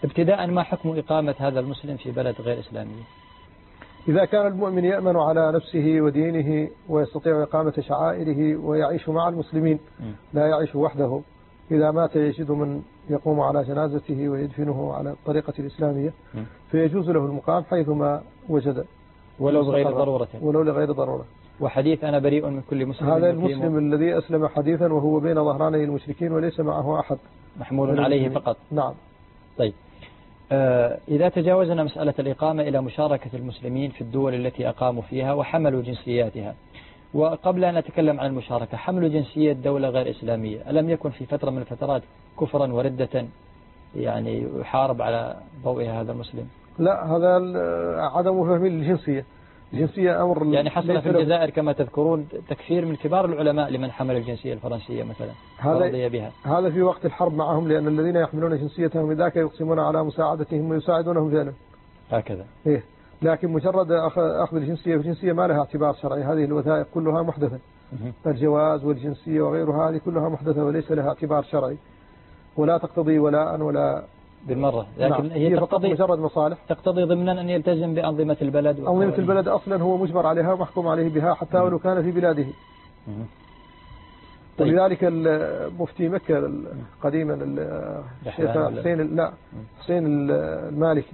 ابتداء ما حكم إقامة هذا المسلم في بلد غير إسلامي؟ إذا كان المؤمن يأمن على نفسه ودينه ويستطيع إقامة شعائره ويعيش مع المسلمين لا يعيش وحده، إذا مات يجد من يقوم على جنازته ويدفنه على الطريقة الإسلامية فيجوز له المقام حيثما وجد ولو بغير ضرورة. ولو لغير ضرورة. وحديث أنا بريء من كل مسلم. هذا المسلم الذي أسلم حديثا وهو بين ظهراني المشركين وليس معه أحد محمول عليه فقط. نعم. طيب إذا تجاوزنا مسألة الإقامة إلى مشاركة المسلمين في الدول التي أقاموا فيها وحملوا جنسياتها، وقبل أن نتكلم عن المشاركة، حمل جنسية دولة غير إسلامية ألم يكن في فترة من الفترات كفرا وردة يعني يحارب على ضوئها هذا المسلم؟ لا، هذا عدم فهم الجنسية. الجنسية أمر يعني حصل في الجزائر كما تذكرون تكفير من كبار العلماء لمن حمل الجنسية الفرنسية مثلا ورضي بها. هذا في وقت الحرب معهم، لأن الذين يحملون جنسيتهم ذاك يقسمون على مساعدتهم ويساعدونهم فعلا هكذا. إيه. لكن مجرد أخذ الجنسية ما لها اعتبار شرعي. هذه الوثائق كلها محدثة، الجواز والجنسية وغيرها هذه كلها محدثة وليس لها اعتبار شرعي ولا تقتضي ولاء ولا بالمرة. لكن هي تقتضي مجرد مصالح، تقتضي ضمنا أن يلتزم بأنظمة البلد. أنظمة البلد أصلا هو مجبر عليها ومحكوم عليه بها حتى ولو كان في بلاده. طيب. ولذلك مفتي مكة قديما الشيخ حسين المالكي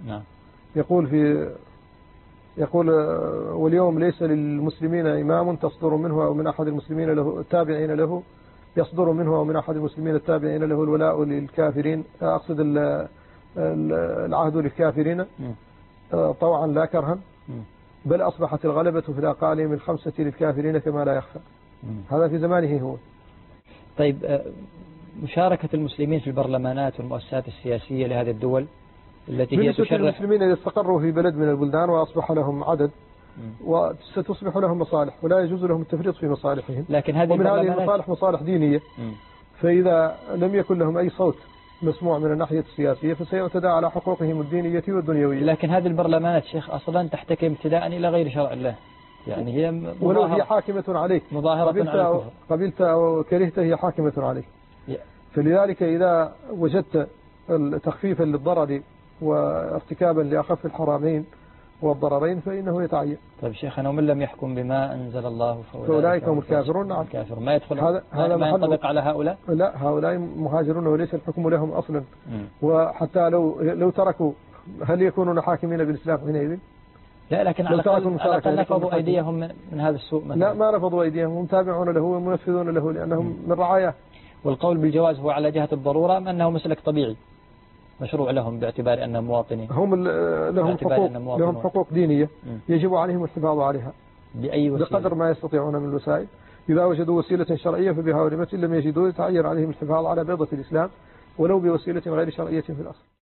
يقول واليوم ليس للمسلمين إمام تصدر منه أو من أحد المسلمين له التابعين له يصدر منه أو من أحد المسلمين التابعين له الولاء للكافرين، أقصد العهد للكافرين طوعا لا كرها، بل أصبحت الغلبة في الأقاليم الخمسة للكافرين كما لا يخفى. هذا في زمانه هو. طيب مشاركة المسلمين في البرلمانات والمؤسسات السياسية لهذه الدول التي هي تشرع المسلمين إذا استقروا في بلد من البلدان وأصبح لهم عدد وستصبح لهم مصالح ولا يجوز لهم التفريط في مصالحهم، لكن هذه ومن هذه المصالح مصالح دينية. فإذا لم يكن لهم أي صوت مسموع من الناحية السياسية فسيعتدى على حقوقهم الدينية والدنيوية. لكن هذه البرلمانات شيخ أصلا تحتكم ابتداء إلى غير شرع الله، يعني هي ولو هي حاكمة عليك مظاهرة قبلت أو كرهت هي حاكمة عليك. فلذلك إذا وجدت تخفيفا للضرر وارتكابا لأخف الحرامين والضررين فإنه يتعين. طيب شيخنا، ومن لم يحكم بما أنزل الله فأولئك هم الكافرون. نعم. الكافر ما يدخل هذا ما ينطبق على هؤلاء؟ لا، هؤلاء مهاجرون وليس الحكم لهم أصلا. وحتى لو تركوا هل يكونون حاكمين بالإسلام حينئذ؟ لا، لكن على الأقل نفضوا أيديهم من هذا السوء مثلا. لا، ما نفضوا أيديهم، هم تابعون له ومنفذون له لأنهم من رعاياه. والقول بالجواز هو على جهة الضرورة أم أنه مسلك طبيعي مشروع لهم باعتبار أنهم مواطنين؟ هم لهم حقوق دينية يجب عليهم الحفاظ عليها بأي وسيلة بقدر ما يستطيعون من الوسائل. إذا وجدوا وسيلة شرعية فبها ولمت، إن لم يجدوا يتعين عليهم الحفاظ على بيضة الإسلام ولو بوسيلة غير شرعية في الأصل.